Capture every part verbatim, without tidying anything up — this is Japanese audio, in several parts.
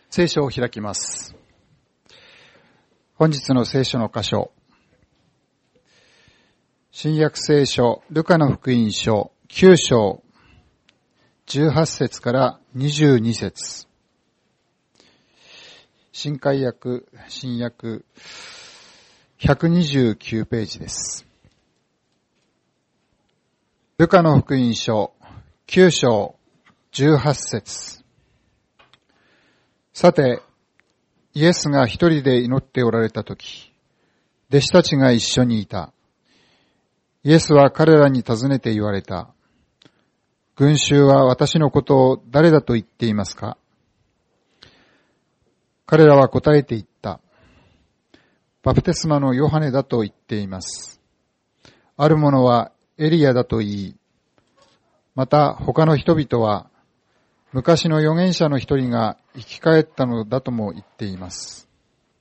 聖書を開きます。本日の聖書の箇所、新約聖書ルカの福音書きゅう章じゅうはち節からにじゅうに節、新海訳新訳ひゃくにじゅうきゅうページです。ルカの福音書きゅう章じゅうはち節。さて、イエスが一人で祈っておられたとき、弟子たちが一緒にいた。イエスは彼らに尋ねて言われた。群衆は私のことを誰だと言っていますか？彼らは答えて言った。バプテスマのヨハネだと言っています。ある者はエリアだと言い、また他の人々は昔の預言者の一人が生き返ったのだとも言っています。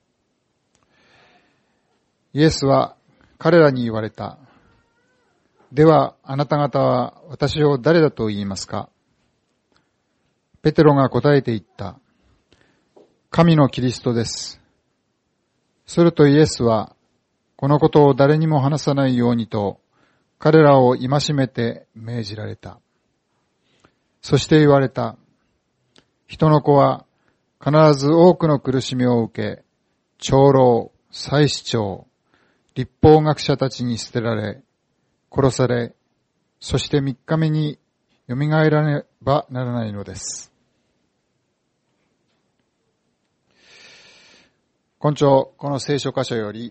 イエスは彼らに言われた。ではあなた方は私を誰だと言いますか？ペテロが答えて言った。神のキリストです。するとイエスはこのことを誰にも話さないようにと彼らを戒めて命じられた。そして言われた。人の子は必ず多くの苦しみを受け、長老、祭司長、律法学者たちに捨てられ、殺され、そして三日目によみがえらねばならないのです。今朝、この聖書箇所より、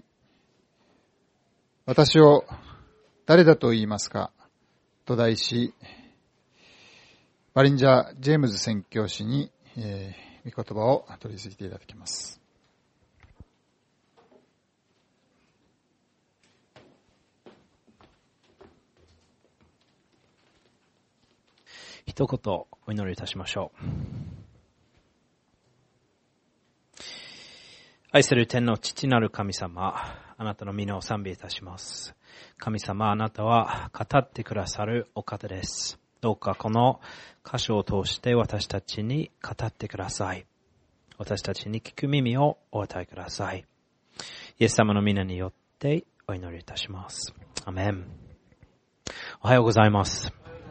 私を誰だと言いますかと題し、バリンジャー・ジェームズ宣教師に、えー、御言葉を取り次いでいただきます。 一言お祈りいたしましょう。愛する天の父なる神様、あなたの皆を賛美いたします。神様、あなたは語ってくださるお方です。どうかこの箇所を通して私たちに語ってください。私たちに聞く耳をお与えください。イエス様の皆によってお祈りいたします。アメン。おはようございます。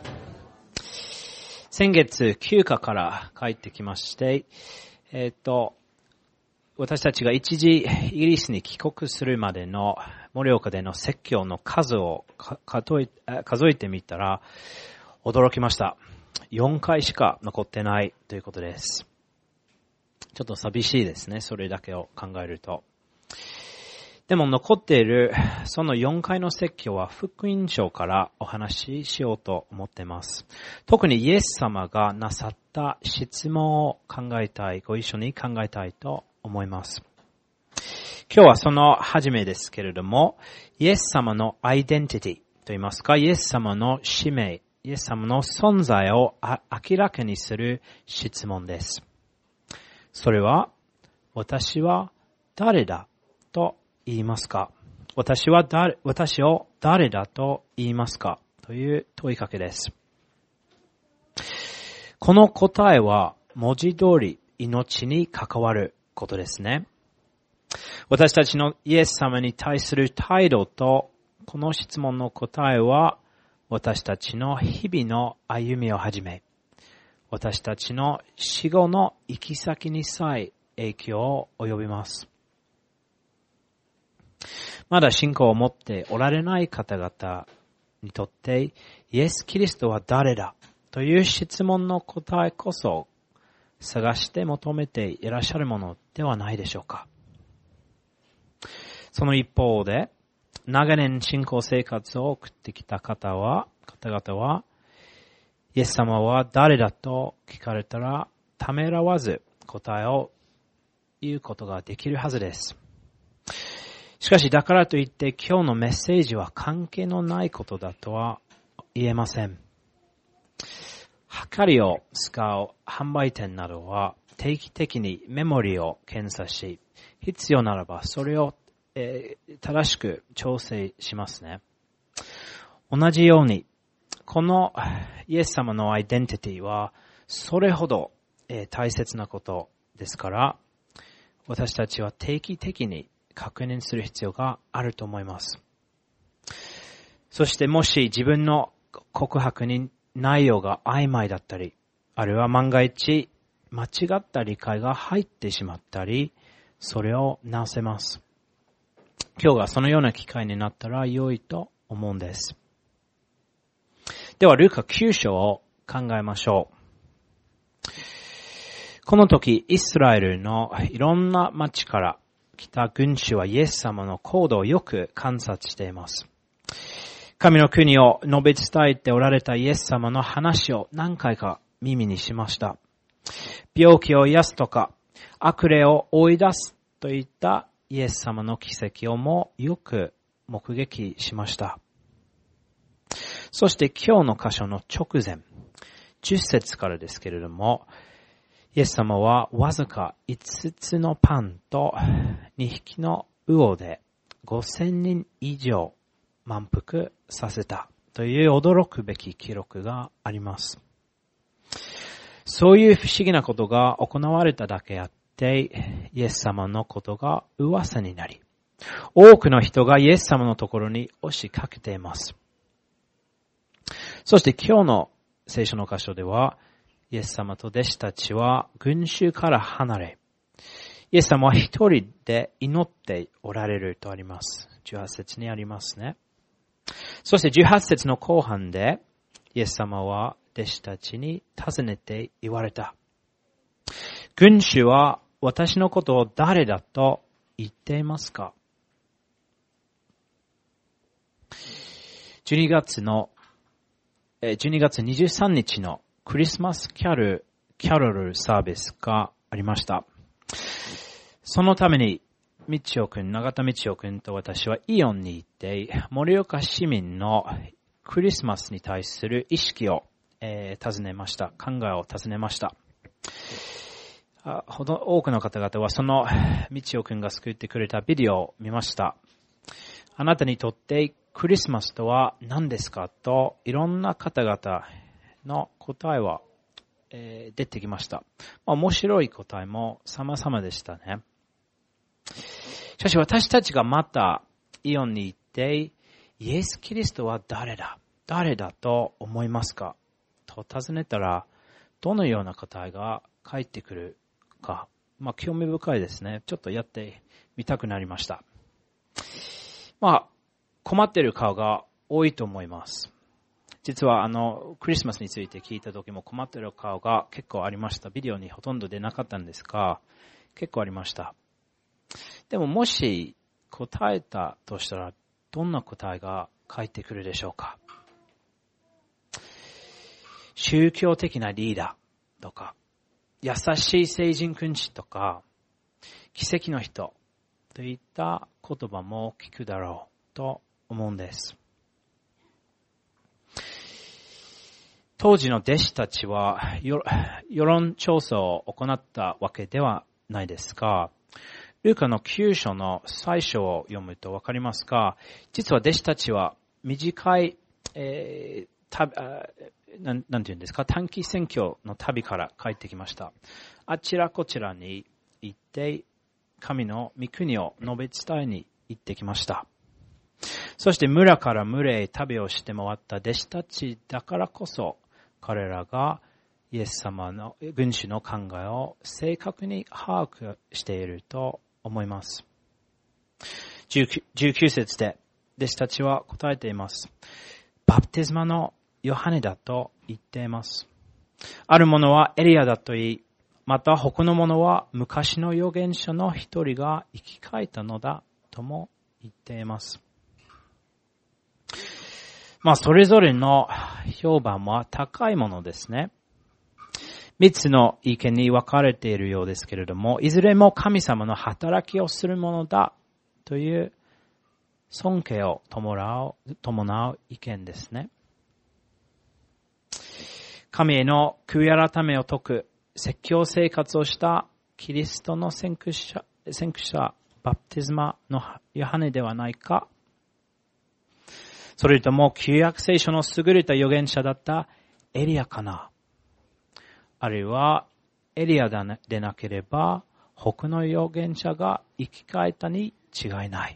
先月休暇から帰ってきまして、えっと、私たちが一時イギリスに帰国するまでの盛岡での説教の数を数え、数えてみたら驚きました。よんかいしか残ってないということです。ちょっと寂しいですね。それだけを考えると。でも残っているそのよんかいの説教は福音書からお話ししようと思っています。特にイエス様がなさった質問を考えたい、ご一緒に考えたいと思います。今日はその始めですけれども、イエス様のアイデンティティといいますか、イエス様の使命、イエス様の存在を明らかにする質問です。それは、私は誰だと言いますか？私は誰、私を誰だと言いますか？という問いかけです。この答えは文字通り命に関わることですね。私たちのイエス様に対する態度とこの質問の答えは私たちの日々の歩みをはじめ、私たちの死後の行き先にさえ影響を及びます。まだ信仰を持っておられない方々にとってイエス・キリストは誰だという質問の答えこそ探して求めていらっしゃるものではないでしょうか。その一方で長年信仰生活を送ってきた方は、方々はイエス様は誰だと聞かれたらためらわず答えを言うことができるはずです。しかしだからといって今日のメッセージは関係のないことだとは言えません。はかりを使う販売店などは定期的にメモリを検査し、必要ならばそれを、えー、正しく調整しますね。同じようにこのイエス様のアイデンティティはそれほど、えー、大切なことですから、私たちは定期的に確認する必要があると思います。そしてもし自分の告白に内容が曖昧だったり、あるいは万が一間違った理解が入ってしまったり、それを直せます。今日がそのような機会になったら良いと思うんです。では、ルカきゅう章を考えましょう。この時、イスラエルのいろんな町から来た群衆はイエス様の行動をよく観察しています。神の国を述べ伝えておられたイエス様の話を何回か耳にしました。病気を癒すとか、悪霊を追い出すといったイエス様の奇跡をもよく目撃しました。そして今日の箇所の直前、じゅっ節からですけれども、イエス様はわずかいつつのパンとにひきの魚でごせんにん以上満腹させたという驚くべき記録があります。そういう不思議なことが行われただけあって、イエス様のことが噂になり、多くの人がイエス様のところに押しかけています。そして今日の聖書の箇所では、イエス様と弟子たちは群衆から離れ、イエス様は一人で祈っておられるとあります。じゅうはち節にありますね。そしてじゅうはち節の後半で、イエス様は弟子たちに尋ねて言われた。群衆は私のことを誰だと言っていますか？じゅうにがつの、じゅうにがつにじゅうさんにちのクリスマスキャル、キャロルサービスがありました。そのために、道夫くん、永田道夫くんと私はイオンに行って、盛岡市民のクリスマスに対する意識を、えー、尋ねました。考えを尋ねました。あほど多くの方々はその道夫くんが救ってくれたビデオを見ました。あなたにとってクリスマスとは何ですかといろんな方々の答えは、えー、出てきました。まあ、面白い答えも様々でしたね。しかし私たちがまたイオンに行ってイエス・キリストは誰だ誰だと思いますかと尋ねたらどのような答えが返ってくるか、まあ興味深いですね。ちょっとやってみたくなりました。まあ困っている顔が多いと思います。実はあのクリスマスについて聞いた時も困っている顔が結構ありました。ビデオにほとんど出なかったんですが結構ありました。でももし答えたとしたらどんな答えが返ってくるでしょうか。宗教的なリーダーとか優しい聖人君子とか奇跡の人といった言葉も聞くだろうと思うんです。当時の弟子たちは世論調査を行ったわけではないですが、ルカのきゅう章の最初を読むとわかりますが、実は弟子たちは短い、えー、たなん、なんて言うんですか、短期宣教の旅から帰ってきました。あちらこちらに行って、神の御国を述べ伝えに行ってきました。そして村から村へ旅をして回った弟子たちだからこそ、彼らがイエス様の群衆の考えを正確に把握していると思います。じゅうきゅう節で弟子たちは答えています。バプテスマのヨハネだと言っています。ある者はエリアだと言い、また他の者は昔の預言者の一人が生き返ったのだとも言っています。まあそれぞれの評判は高いものですね。三つの意見に分かれているようですけれども、いずれも神様の働きをするものだという尊敬を伴う、伴う意見ですね。神への悔い改めを説く説教生活をしたキリストの先駆者、先駆者バプテスマのヨハネではないか、それとも旧約聖書の優れた預言者だったエリアかな、あるいはエリアでなければ、他の預言者が生き返ったに違いない。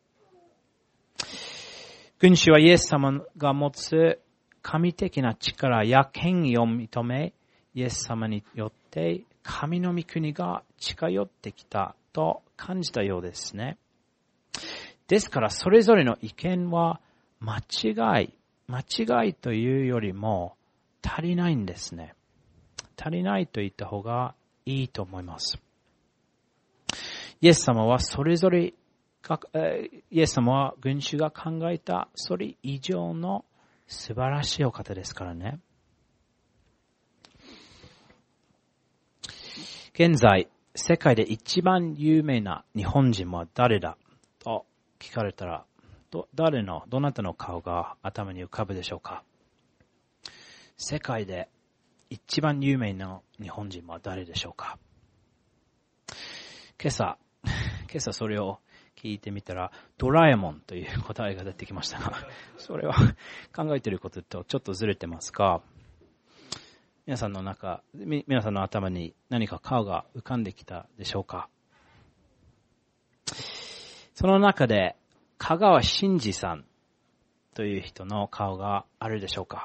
群衆はイエス様が持つ神的な力や権威を認め、イエス様によって神の御国が近寄ってきたと感じたようですね。ですからそれぞれの意見は間違い、間違いというよりも足りないんですね。足りないと言った方がいいと思います。イエス様はそれぞれイエス様は群衆が考えたそれ以上の素晴らしいお方ですからね。現在、世界で一番有名な日本人は誰だと聞かれたら、ど誰の、どなたの顔が頭に浮かぶでしょうか。世界で一番有名な日本人は誰でしょうか。今朝、今朝それを聞いてみたら、ドラえもんという答えが出てきましたが、それは考えていることとちょっとずれてますが、皆さんの中、皆さんの頭に何か顔が浮かんできたでしょうか。その中で、香川真司さんという人の顔があるでしょうか。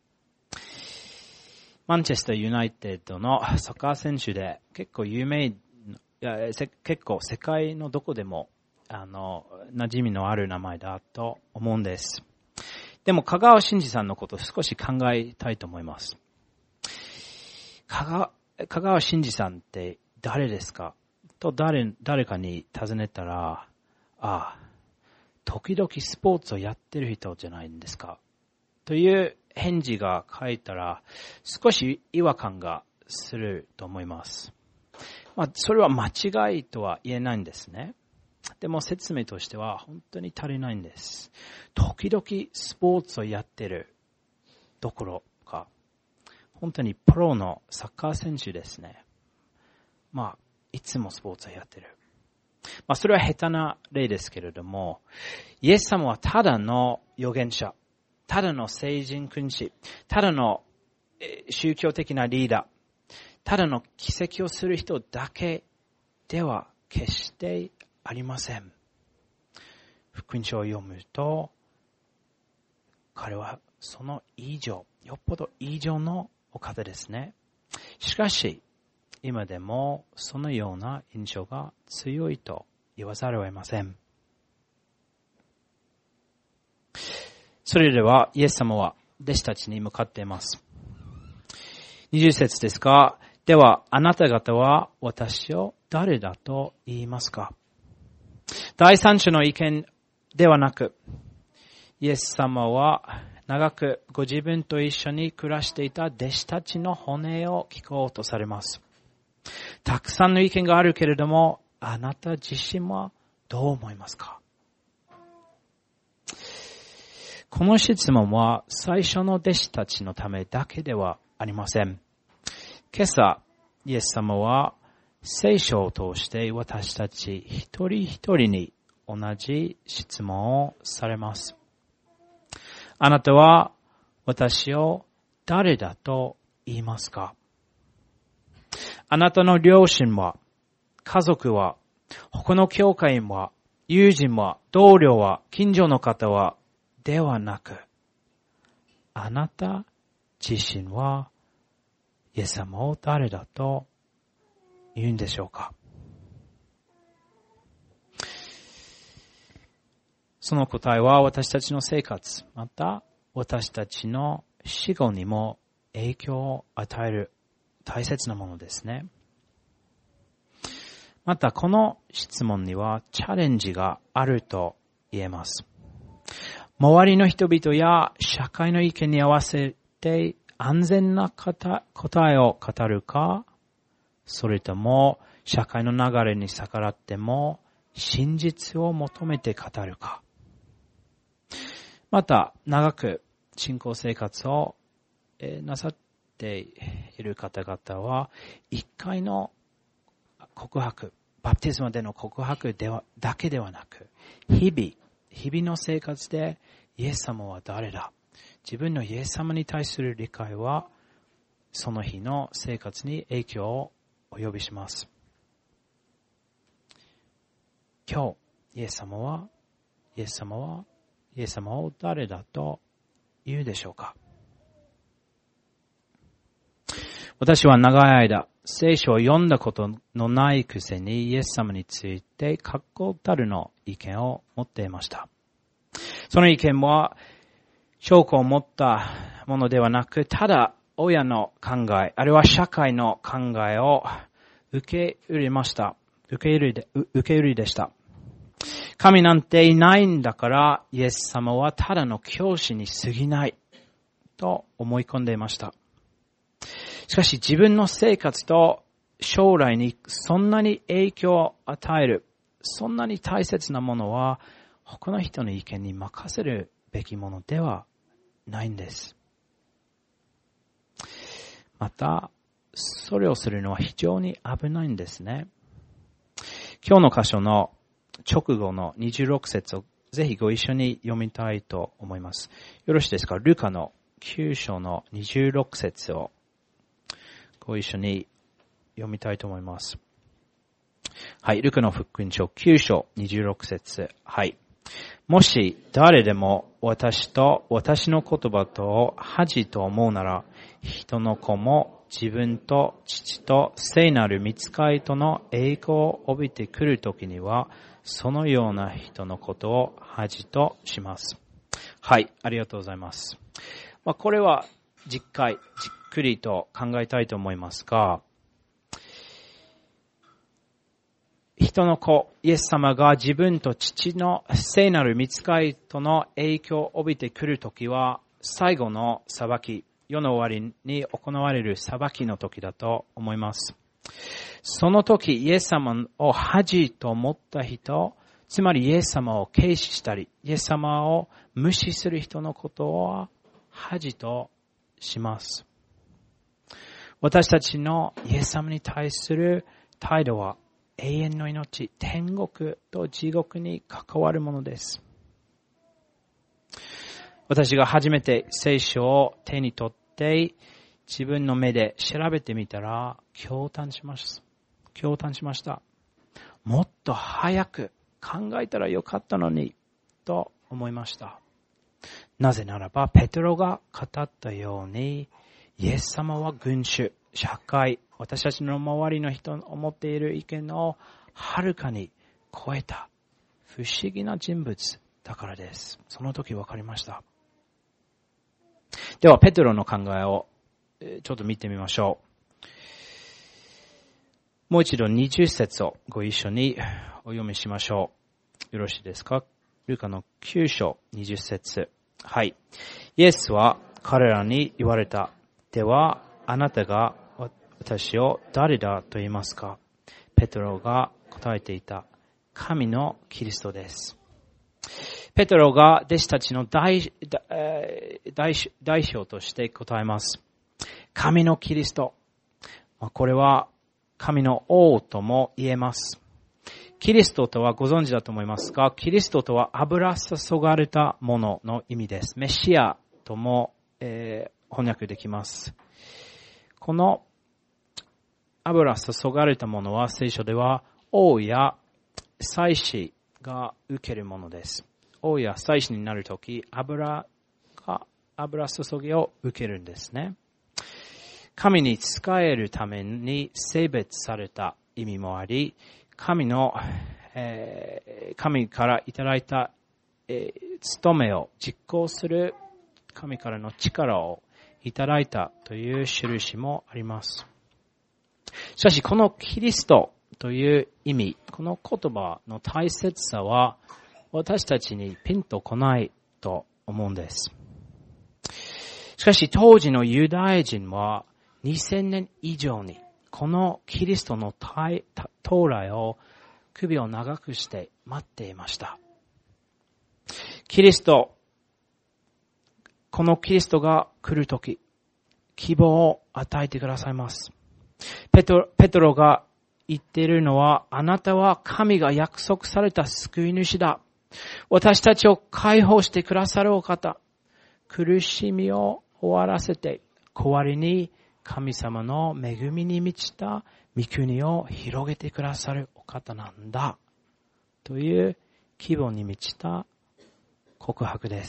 マンチェスターユナイテッドのサッカー選手で結構有名、いや結構世界のどこでもあの馴染みのある名前だと思うんです。でも香川真司さんのことを少し考えたいと思います。香川、香川真司さんって誰ですかと誰、誰かに尋ねたら、ああ、時々スポーツをやってる人じゃないんですかという返事が返ったら少し違和感がすると思います。まあ、それは間違いとは言えないんですね。でも説明としては本当に足りないんです。時々スポーツをやってるどころか、本当にプロのサッカー選手ですね。まあ、いつもスポーツをやってる。まあ、それは下手な例ですけれども、イエス様はただの預言者、ただの聖人君子、ただの宗教的なリーダー、ただの奇跡をする人だけでは決してありません。福音書を読むと、彼はその以上、よっぽど以上のお方ですね。しかし、今でもそのような印象が強いと言わざるを得ません。それでは、イエス様は弟子たちに向かっています。にじゅう節ですが、ではあなた方は私を誰だと言いますか。第三者の意見ではなく、イエス様は長くご自分と一緒に暮らしていた弟子たちの骨を聞こうとされます。たくさんの意見があるけれども、あなた自身はどう思いますか。この質問は最初の弟子たちのためだけではありません。今朝、イエス様は聖書を通して私たち一人一人に同じ質問をされます。あなたは私を誰だと言いますか。あなたの両親は、家族は、他の教会員は、友人は、同僚は、近所の方は、ではなく、あなた自身は、イエス様を誰だと言うんでしょうか。その答えは私たちの生活、また私たちの死後にも影響を与える大切なものですね。またこの質問にはチャレンジがあると言えます。周りの人々や社会の意見に合わせて安全な答えを語るか、それとも社会の流れに逆らっても真実を求めて語るか。また長く信仰生活をなさっている方々は一回の告白、バプテスマでの告白ではだけではなく、日々日々の生活でイエス様は誰だ、自分のイエス様に対する理解はその日の生活に影響を及びします。今日、イエス様は、イエス様は、イエス様を誰だと言うでしょうか。私は長い間、聖書を読んだことのないくせにイエス様について確固たるの意見を持っていました。その意見は証拠を持ったものではなく、ただ親の考え、あるいは社会の考えを受け入れました。受け入れで、受け入れでした。神なんていないんだから、イエス様はただの教師に過ぎないと思い込んでいました。しかし自分の生活と将来にそんなに影響を与える、そんなに大切なものは他の人の意見に任せるべきものではないんです。また、それをするのは非常に危ないんですね。今日の箇所の直後のにじゅうろく節をぜひご一緒に読みたいと思います。よろしいですか？ルカのきゅう章のにじゅうろく節をご一緒に読みたいと思います。はい、ルカの福音書きゅう章にじゅうろく節。はい。もし誰でも私と私の言葉とを恥と思うなら、人の子も自分と父と聖なる御使いとの栄光を帯びてくるときには、そのような人のことを恥とします。はい、ありがとうございます。まあ、これは実会、じっくりと考えたいと思いますが、人の子、イエス様が自分と父の聖なる御使いとの影響を帯びてくるときは、最後の裁き、世の終わりに行われる裁きの時だと思います。その時、イエス様を恥と思った人、つまりイエス様を軽視したり、イエス様を無視する人のことは恥とします。私たちのイエス様に対する態度は永遠の命、天国と地獄に関わるものです。私が初めて聖書を手に取って自分の目で調べてみたら驚嘆します。驚嘆しました。もっと早く考えたらよかったのにと思いました。なぜならばペテロが語ったように、イエス様は群衆、社会、私たちの周りの人の思っている意見をはるかに超えた不思議な人物だからです。その時分かりました。ではペテロの考えをちょっと見てみましょう。もう一度にじゅう節をご一緒にお読みしましょう。よろしいですか？ルカのきゅう章にじゅう節。はい。イエスは彼らに言われた。では、あなたが私を誰だと言いますか？ペテロが答えていた。神のキリストです。ペテロが弟子たちの 代, 代, 代表として答えます。神のキリスト。これは神の王とも言えます。キリストとはご存知だと思いますが、キリストとは油注がれたものの意味です。メシアとも、えー、翻訳できます。この油注がれたものは聖書では王や祭司が受けるものです。王や祭司になるとき、油が、油注ぎを受けるんですね。神に仕えるために性別された意味もあり、神の、えー、神からいただいた、えー、務めを実行する神からの力をいただいたという印もあります。しかしこのキリストという意味、この言葉の大切さは私たちにピンとこないと思うんです。しかし当時のユダヤ人はにせんねん以上にこのキリストの到来を首を長くして待っていました。キリスト、このキリストが来るとき、希望を与えてくださいます。ペトロ、ペトロが言っているのは、あなたは神が約束された救い主だ。私たちを解放してくださるお方。苦しみを終わらせて、代わりに神様の恵みに満ちた御国を広げてくださるお方なんだという希望に満ちた告白です。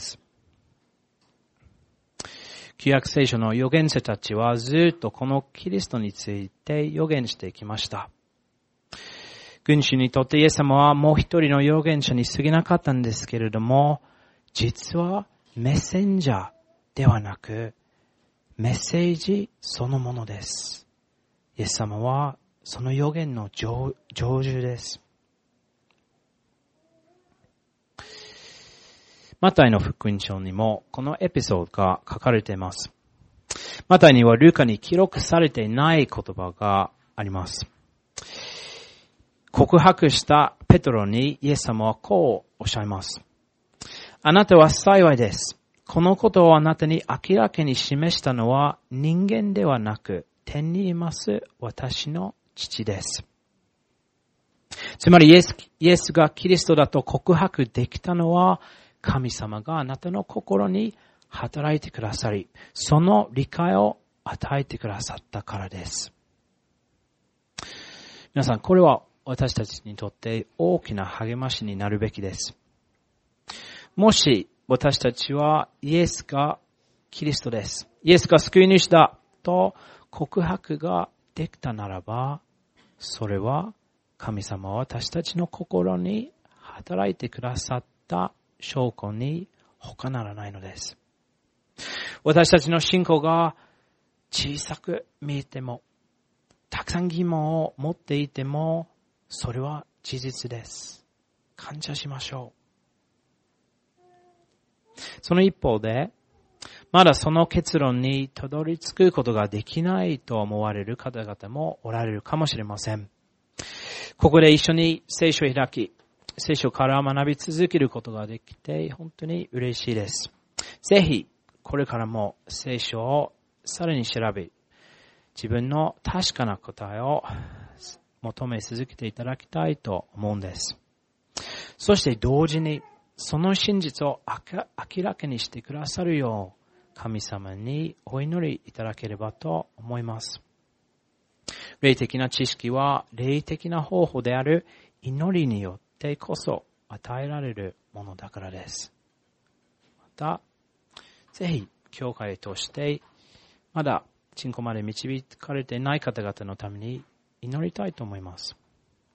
旧約聖書の預言者たちはずっとこのキリストについて預言してきました。群衆にとってイエス様はもう一人の預言者に過ぎなかったんですけれども、実はメッセンジャーではなくメッセージそのものです。イエス様はその預言の成就です。マタイの福音書にもこのエピソードが書かれています。マタイにはルカに記録されていない言葉があります。告白したペトロにイエス様はこうおっしゃいます。あなたは幸いです。このことをあなたに明らかに示したのは人間ではなく天にいます私の父です。つまりイエス、イエスがキリストだと告白できたのは神様があなたの心に働いてくださり、その理解を与えてくださったからです。皆さん、これは私たちにとって大きな励ましになるべきです。もし私たちはイエスがキリストです。イエスが救い主だと告白ができたならば、それは神様は私たちの心に働いてくださった証拠に他ならないのです。私たちの信仰が小さく見えても、たくさん疑問を持っていても、それは事実です。感謝しましょう。その一方で、まだその結論にたどり着くことができないと思われる方々もおられるかもしれません。ここで一緒に聖書を開き、聖書から学び続けることができて本当に嬉しいです。ぜひこれからも聖書をさらに調べ、自分の確かな答えを求め続けていただきたいと思うんです。そして同時にその真実を明らかにしてくださるよう神様にお祈りいただければと思います。霊的な知識は霊的な方法である祈りによってこそ与えられるものだからです。また、ぜひ教会としてまだ信仰まで導かれていない方々のために祈りたいと思います。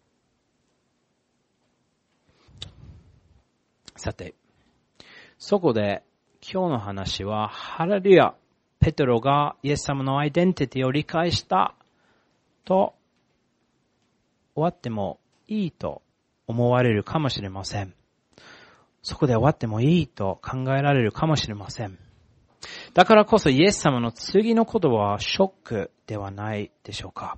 さて、そこで今日の話は、ハレルヤ、ペテロがイエス様のアイデンティティを理解したと終わってもいいと思われるかもしれません。そこで終わってもいいと考えられるかもしれません。だからこそイエス様の次の言葉はショックではないでしょうか。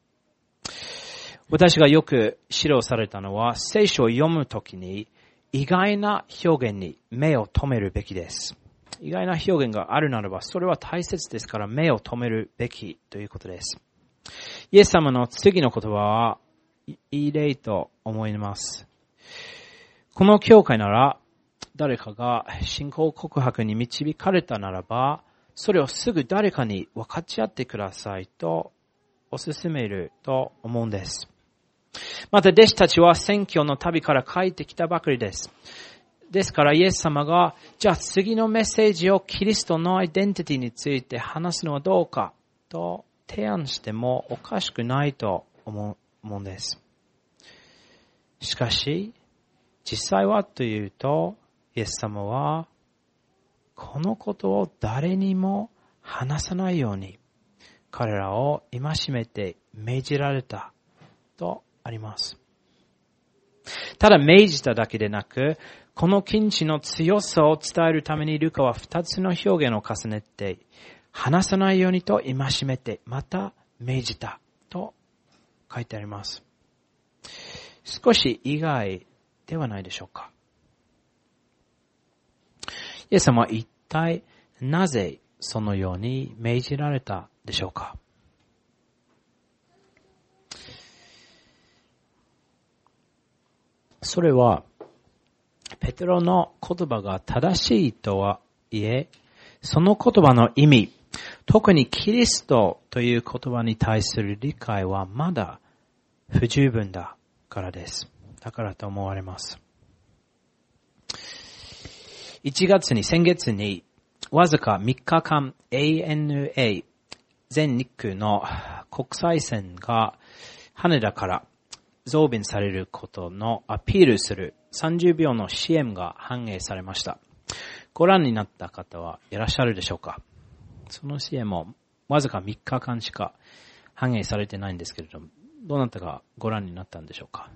私がよく指導されたのは、聖書を読むときに意外な表現に目を留めるべきです。意外な表現があるならば、それは大切ですから目を留めるべきということです。イエス様の次の言葉はいい例と思います。この教会なら、誰かが信仰告白に導かれたならば、それをすぐ誰かに分かち合ってくださいとお勧めると思うんです。また弟子たちは宣教の旅から帰ってきたばかりです。ですからイエス様が、じゃあ次のメッセージをキリストのアイデンティティについて話すのはどうかと提案してもおかしくないと思うんです。しかし、実際はというと、イエス様は、このことを誰にも話さないように、彼らを戒めて命じられたとあります。ただ命じただけでなく、この禁止の強さを伝えるためにルカは二つの表現を重ねて、話さないようにと戒めて、また命じたと書いてあります。少し意外ではないでしょうか。イエス様は一体なぜそのように命じられたでしょうか。それは、ペテロの言葉が正しいとはいえ、その言葉の意味、特にキリストという言葉に対する理解はまだ不十分だからです。だからと思われます。いちがつに、先月に、わずかみっかかん エーエヌエー 全日空の国際線が羽田から増便されることのアピールするさんじゅうびょうの シーエム が反映されました。ご覧になった方はいらっしゃるでしょうか？その シーエム もわずかみっかかんしか反映されてないんですけれども、どうなったかご覧になったんでしょうか？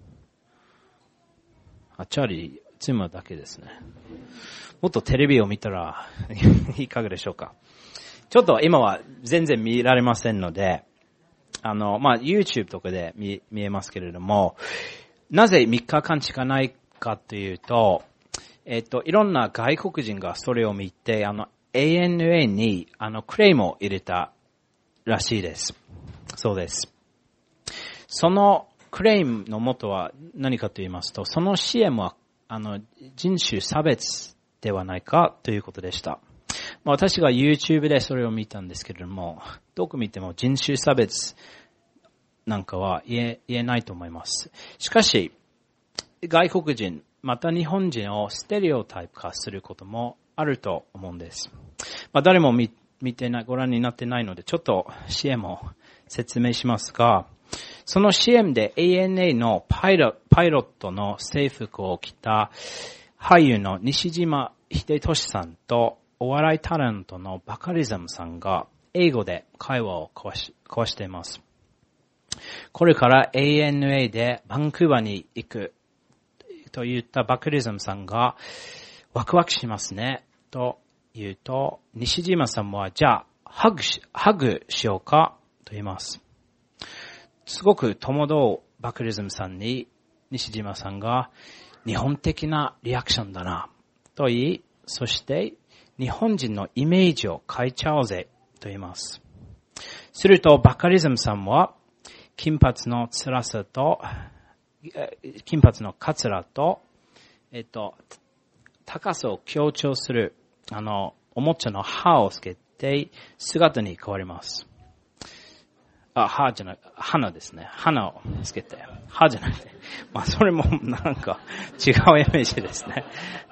あ、チャーリー、妻だけですね。もっとテレビを見たらいかがでしょうか？ちょっと今は全然見られませんので、あの、まあ、YouTube とかで 見, 見えますけれども、なぜみっかかんしかないかというと、えっと、いろんな外国人がそれを見て、あの、エーエヌエー に、あの、クレームを入れたらしいです。そうです。そのクレームの元は何かと言いますと、その シーエム は、あの、人種差別ではないかということでした。まあ、私が YouTube でそれを見たんですけれども、どこ見ても人種差別なんかは言え、言えないと思います。しかし、外国人、また日本人をステレオタイプ化することもあると思うんです。まあ、誰も 見, 見てない、ご覧になってないので、ちょっと シーエム を説明しますが、その シーエム で エーエヌエー のパイロ、パイロットの制服を着た俳優の西島秀俊さんとお笑いタレントのバカリズムさんが英語で会話を交わし、交わしています。これから エーエヌエー でバンクーバーに行くと言ったバカリズムさんがワクワクしますねと言うと、西島さんはじゃあハグし、ハグしようかと言います。すごく戸惑うバカリズムさんに西島さんが日本的なリアクションだなと言い、そして日本人のイメージを変えちゃおうぜと言います。するとバカリズムさんは金髪の辛さと、金髪のカツラと、えっと、高さを強調する、あの、おもちゃの歯をつけて姿に変わります。あ、歯じゃなく、鼻ですね。鼻をつけて。歯じゃなくて。まあ、それもなんか違うイメージですね。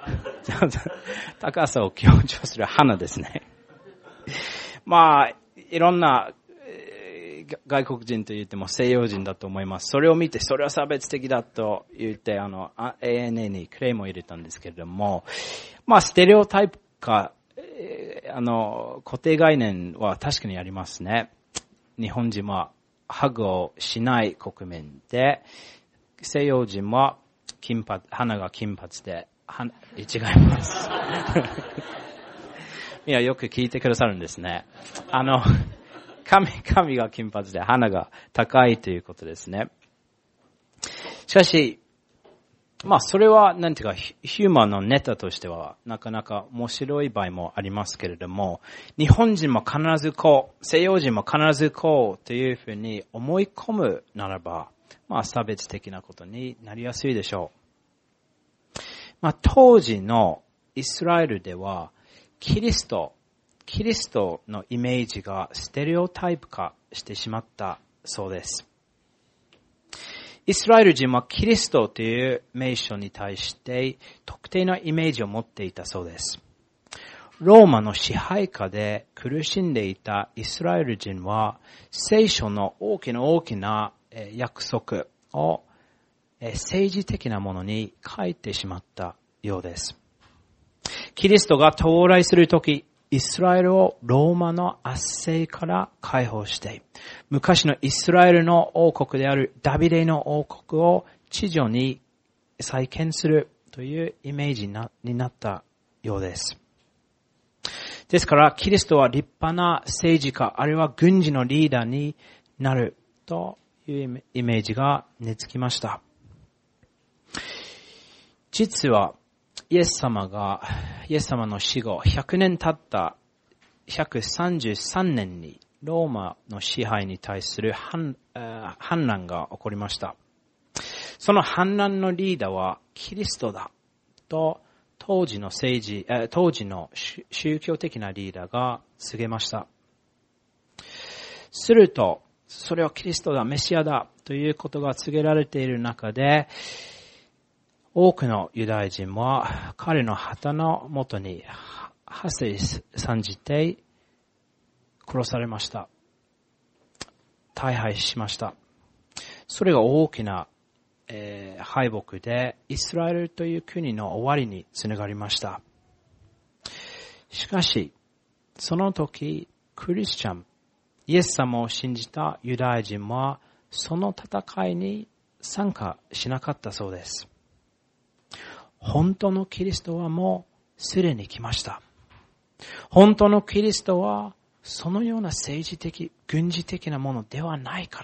高さを強調する鼻ですね。まあ、いろんな外国人と言っても西洋人だと思います。それを見て、それは差別的だと言って、あの、エーエヌエー にクレームを入れたんですけれども、まあ、ステレオタイプか、あの、固定概念は確かにありますね。日本人はハグをしない国民で、西洋人は金髪、鼻が金髪で、は違います。いや、よく聞いてくださるんですね。あの、髪、髪が金髪で鼻が高いということですね。しかし、まあそれはなんていうかヒューマンのネタとしてはなかなか面白い場合もありますけれども、日本人も必ずこう、西洋人も必ずこうというふうに思い込むならば、まあ差別的なことになりやすいでしょう。まあ当時のイスラエルではキリスト、キリストのイメージがステレオタイプ化してしまったそうです。イスラエル人はキリストという名称に対して特定のイメージを持っていたそうです。ローマの支配下で苦しんでいたイスラエル人は聖書の大きな大きな約束を政治的なものに書いてしまったようです。キリストが到来するとき、イスラエルをローマの圧政から解放して、昔のイスラエルの王国であるダビデの王国を地上に再建するというイメージになったようです。ですから、キリストは立派な政治家、あるいは軍事のリーダーになるというイメージが根付きました。実は、イエス様が、イエス様の死後ひゃくねん経ったひゃくさんじゅうさんねんにローマの支配に対する反、反乱が起こりました。その反乱のリーダーはキリストだと当時の政治、当時の宗教的なリーダーが告げました。 すると、それはキリストだ、メシアだということが告げられている中で、多くのユダヤ人は彼の旗のもとに馳せ参じて殺されました。大敗しました。それが大きな、えー、敗北でイスラエルという国の終わりにつながりました。しかし、その時、クリスチャン、イエス様を信じたユダヤ人は、その戦いに参加しなかったそうです。本当のキリストはもうすでに来ました。本当のキリストは、そのような政治的、軍事的なものではないから。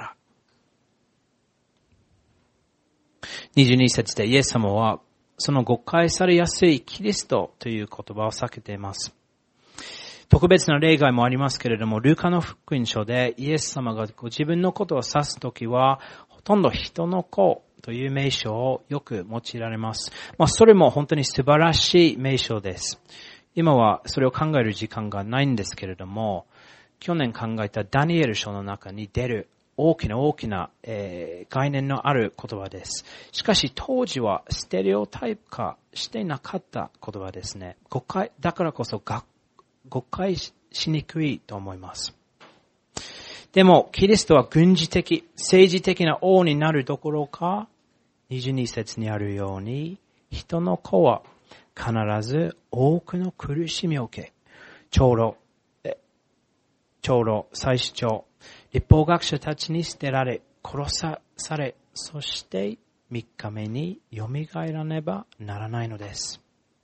にじゅうに節でイエス様は、その誤解されやすいキリストという言葉を避けています。特別な例外もありますけれども、ルカの福音書でイエス様がご自分のことを指すときは、ほとんど人の子という名称をよく用いられます。まあ、それも本当に素晴らしい名称です。今はそれを考える時間がないんですけれども、去年考えたダニエル書の中に出る大きな大きな、えー、概念のある言葉です。しかし当時はステレオタイプ化していなかった言葉ですね。誤解、だからこそが誤解しにくいと思います。でも、キリストは軍事的、政治的な王になるどころか、にじゅうに節にあるように、人の子は必ず多くの苦しみを受け、長老、長老、祭司長、立法学者たちに捨てられ、殺され、そして三日目に蘇らねばならないのです。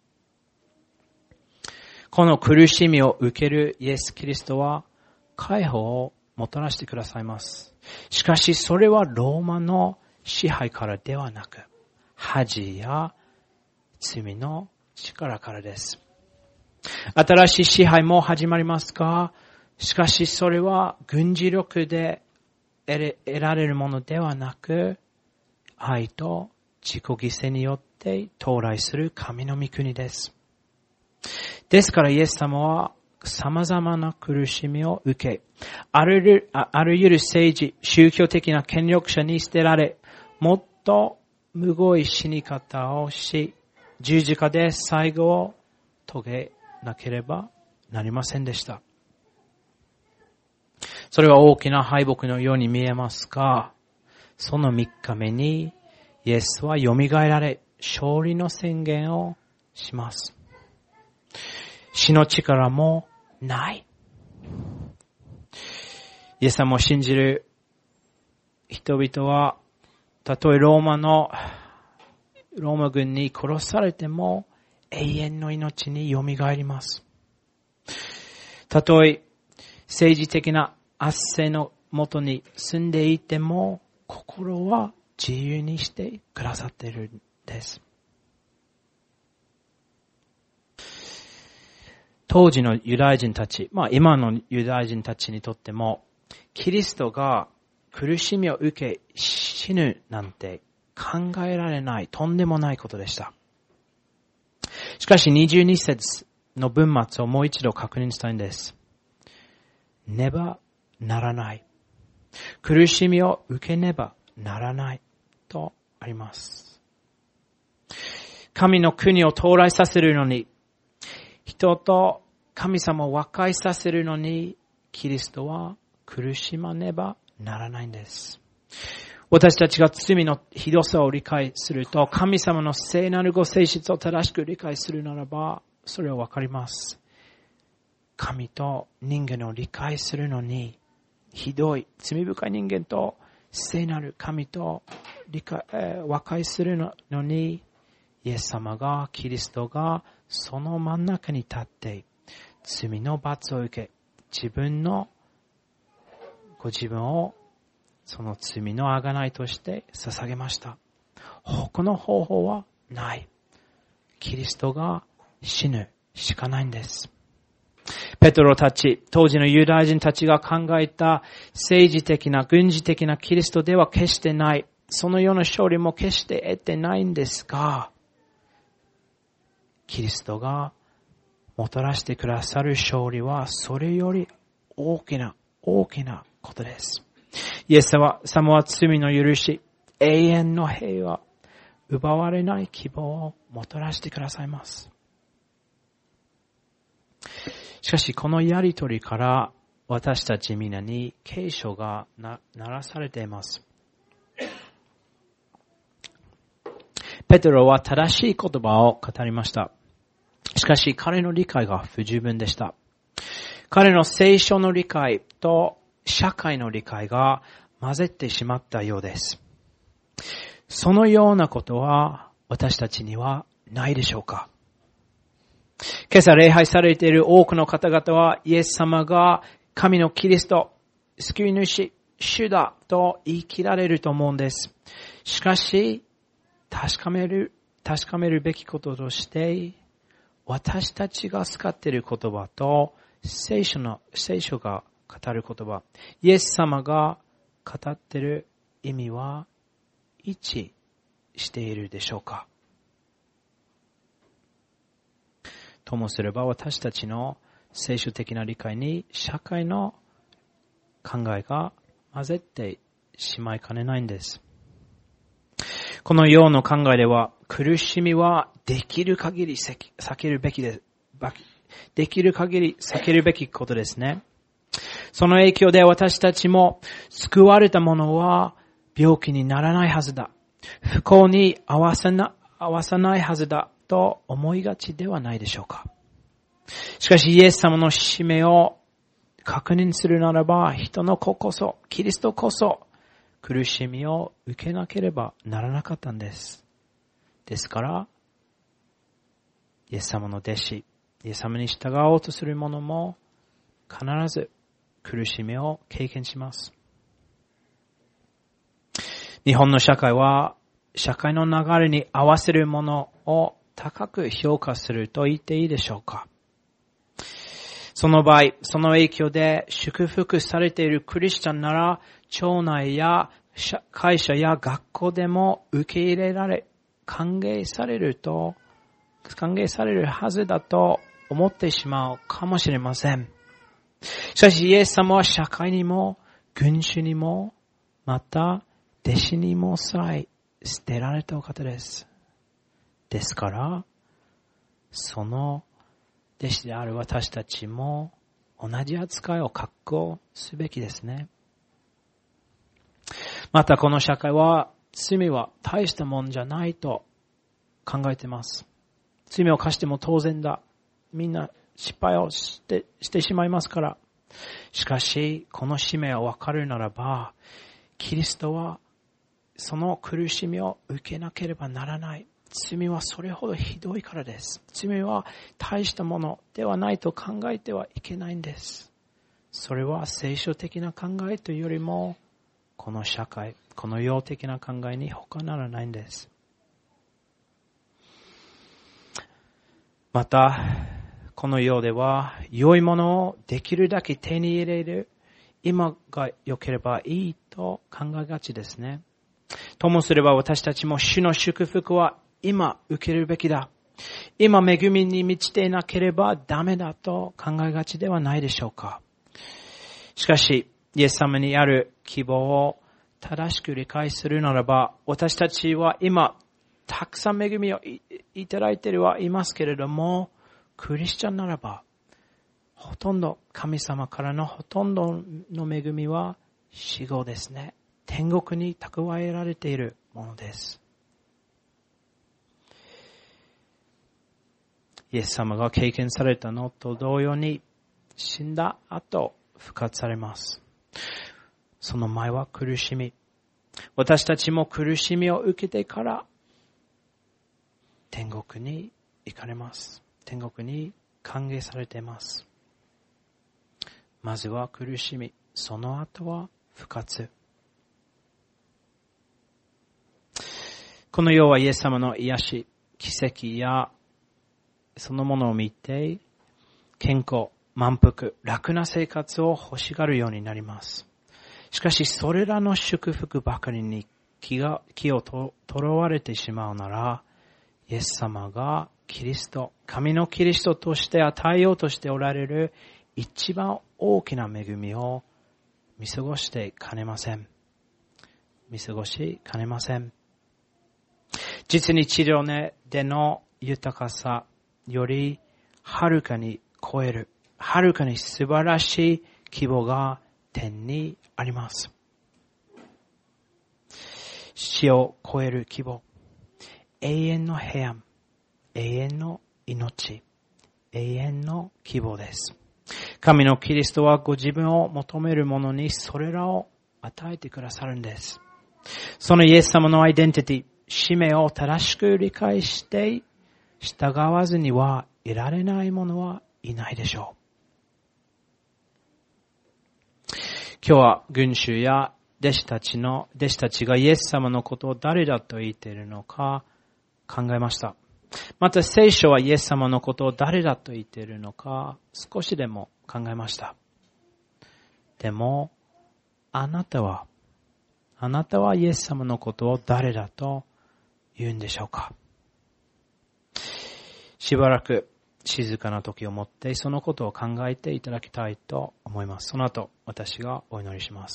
この苦しみを受けるイエス・キリストは解放をもたらしてくださいます。しかしそれはローマの支配からではなく、恥や罪の力からです。新しい支配も始まりますが、しかしそれは軍事力で得られるものではなく、愛と自己犠牲によって到来する神の御国です。ですからイエス様は様々な苦しみを受け、あらゆる、あらゆる政治、宗教的な権力者に捨てられ、もっとむごい死に方をし、十字架で最後を遂げなければなりませんでした。それは大きな敗北のように見えますが、その三日目にイエスは蘇られ、勝利の宣言をします。死の力もない。イエス様を信じる人々は、たとえローマの、ローマ軍に殺されても永遠の命に蘇ります。たとえ政治的な圧政のもとに住んでいても、心は自由にしてくださっているんです。当時のユダヤ人たち、まあ今のユダヤ人たちにとっても、キリストが苦しみを受け死ぬなんて考えられない、とんでもないことでした。しかしにじゅうに節の文末をもう一度確認したいんです。ねばならない。苦しみを受けねばならないとあります。神の国を到来させるのに、人と神様を和解させるのに、キリストは苦しまねばならないんです。私たちが罪のひどさを理解すると、神様の聖なるご性質を正しく理解するならば、それはわかります。神と人間を理解するのに、ひどい、罪深い人間と聖なる神と理解、えー、和解するのに、イエス様が、キリストがその真ん中に立って、罪の罰を受け、自分の、ご自分をその罪の贖いとして捧げました。他の方法はない。キリストが死ぬしかないんです。ペトロたち、当時のユダヤ人たちが考えた政治的な軍事的なキリストでは決してない。そのような勝利も決して得てないんですが、キリストがもたらしてくださる勝利はそれより大きな大きなことです。イエス様は罪の許し、永遠の平和、奪われない希望をもたらしてくださいます。しかしこのやりとりから私たち皆に警鐘がな鳴らされています。ペテロは正しい言葉を語りました。しかし彼の理解が不十分でした。彼の聖書の理解と社会の理解が混ぜてしまったようです。そのようなことは私たちにはないでしょうか。今朝礼拝されている多くの方々はイエス様が神のキリスト、救い主、主だと言い切られると思うんです。しかし、確かめる、確かめるべきこととして、私たちが使っている言葉と聖書の、聖書が語る言葉、イエス様が語っている意味は一致しているでしょうか。ともすれば私たちの聖書的な理解に社会の考えが混ぜてしまいかねないんです。このような考えでは苦しみはできる限り避けるべきで、できる限り避けるべきことですね。その影響で私たちも救われた者は病気にならないはずだ。不幸に合わせな、合わさないはずだと思いがちではないでしょうか。しかしイエス様の使命を確認するならば、人の子こそ、キリストこそ苦しみを受けなければならなかったんです。ですから、イエス様の弟子、イエス様に従おうとする者も必ず苦しみを経験します。日本の社会は社会の流れに合わせるものを高く評価すると言っていいでしょうか。その場合、その影響で祝福されているクリスチャンなら、町内や会社や学校でも受け入れられ、歓迎されると、歓迎されるはずだと思ってしまうかもしれません。しかしイエス様は社会にも、群衆にも、また弟子にもさえ捨てられたお方です。ですから、その弟子である私たちも同じ扱いを覚悟すべきですね。またこの社会は罪は大したもんじゃないと考えています。罪を犯しても当然だ。みんな失敗をして、してしまいますから。しかしこの使命を分かるならば、キリストはその苦しみを受けなければならない。罪はそれほどひどいからです。罪は大したものではないと考えてはいけないんです。それは聖書的な考えというよりも、この社会、この世的な考えに他ならないんです。また、この世では良いものをできるだけ手に入れる、今が良ければいいと考えがちですね。ともすれば私たちも主の祝福は今受けるべきだ。今恵みに満ちていなければダメだと考えがちではないでしょうか。しかし、イエス様にある希望を正しく理解するならば、私たちは今たくさん恵みをいただいているはいますけれども、クリスチャンならば、ほとんど神様からのほとんどの恵みは死後ですね。天国に蓄えられているものです。イエス様が経験されたのと同様に、死んだ後復活されます。その前は苦しみ。私たちも苦しみを受けてから天国に行かれます。天国に歓迎されています。まずは苦しみ、その後は復活。この世はイエス様の癒し、奇跡やそのものを見て、健康、満腹、楽な生活を欲しがるようになります。しかし、それらの祝福ばかりに気が、気をと、とらわれてしまうなら、イエス様がキリスト、神のキリストとして与えようとしておられる一番大きな恵みを見過ごしてかねません。見過ごしかねません。実に治療での豊かさよりはるかに超える、はるかに素晴らしい希望が天にあります。死を超える希望、永遠の平安、永遠の命、永遠の希望です。神のキリストはご自分を求める者にそれらを与えてくださるんです。そのイエス様のアイデンティティ、使命を正しく理解して従わずにはいられない者はいないでしょう。今日は群衆や弟子たちの、弟子たちがイエス様のことを誰だと言っているのか考えました。また聖書はイエス様のことを誰だと言っているのか少しでも考えました。でも、あなたは、あなたはイエス様のことを誰だと言うんでしょうか。しばらく静かな時をもってそのことを考えていただきたいと思います。その後、私がお祈りします。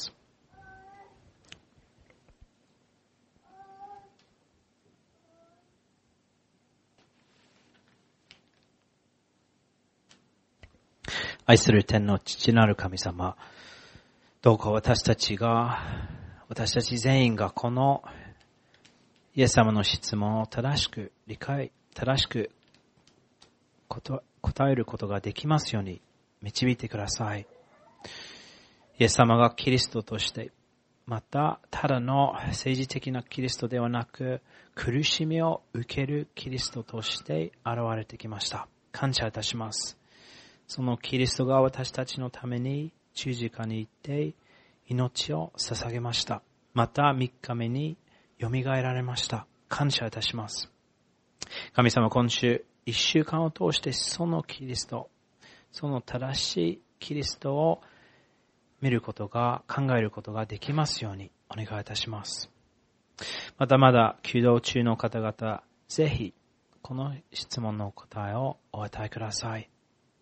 愛する天の父なる神様、どうか私たちが、私たち全員がこのイエス様の質問を正しく理解、正しく答えることができますように導いてください。イエス様がキリストとして、またただの政治的なキリストではなく、苦しみを受けるキリストとして現れてきました。感謝いたします。そのキリストが私たちのために十字架に行って命を捧げました。また三日目によみがえられました。感謝いたします。神様、今週一週間を通してそのキリスト、その正しいキリストを見ることが、考えることができますようにお願いいたします。またまだ弓道中の方々、ぜひこの質問の答えをお与えください。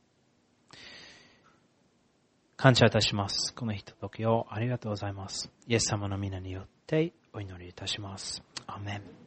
感謝いたします。このひとときをありがとうございます。イエス様の皆によってお祈りいたします。アーメン。